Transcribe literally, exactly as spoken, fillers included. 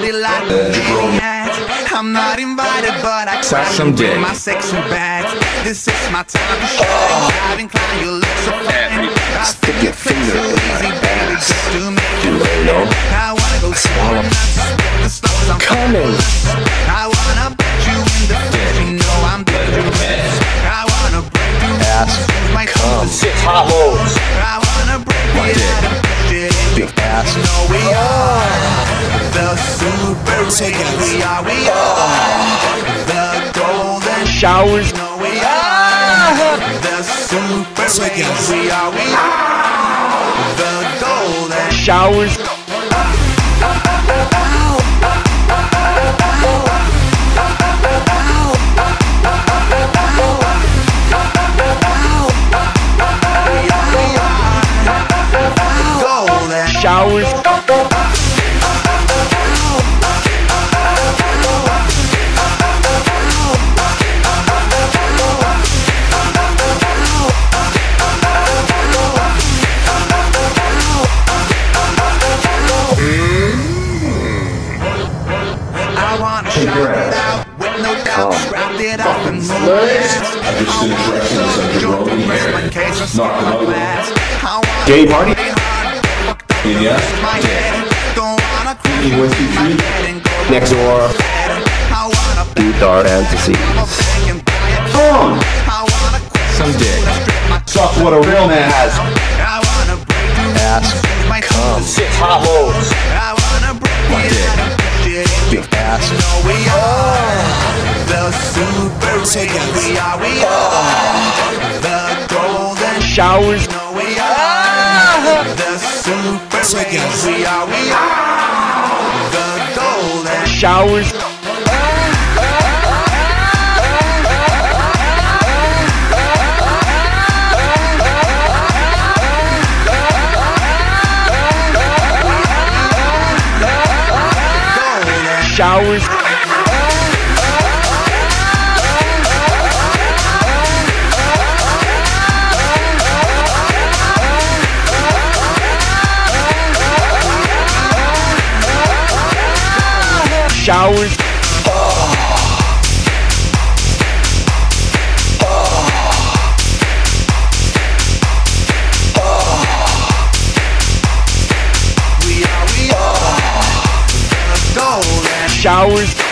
body like a maniac. I'm not invited, but I Suck some dick. my sexy bags. This is my time to shine. Driving client, you look so fine. Stick your finger in my ass. To make You know. I wanna go Swallow. the stars I'm Coming. I wanna put you in the face. You know I'm dangerous. I wanna break you. Ass. My Come. Six hot loads. I wanna break My it dick. out and push it in. Big ass. No, we are the super race. We are, we are the golden Showers. No, we are the super race. We are, we are the golden Showers. golden Showers. I wanna shout it out with no doubt. Round it up and move it. I just finished wrecking this under Rest my case and Knocked my another one. glass. I wanna Gay party. play hard, fucked up And yeah, my head. Don't wanna Eating whiskey my free. head and go Next door. I wanna Dude, our fantasies. beg and buy it. Come on. I wanna quit Some dick. my Suck what a real man has. I wanna break you. Ass. My Come. Six hot loads. I wanna break it dick. out and push it in. Big ass. No, we are the super race. We are, we are the golden Showers. No, we are the super race. We are, we are the golden Showers. Showers. Showers. We are, we are the golden Showers.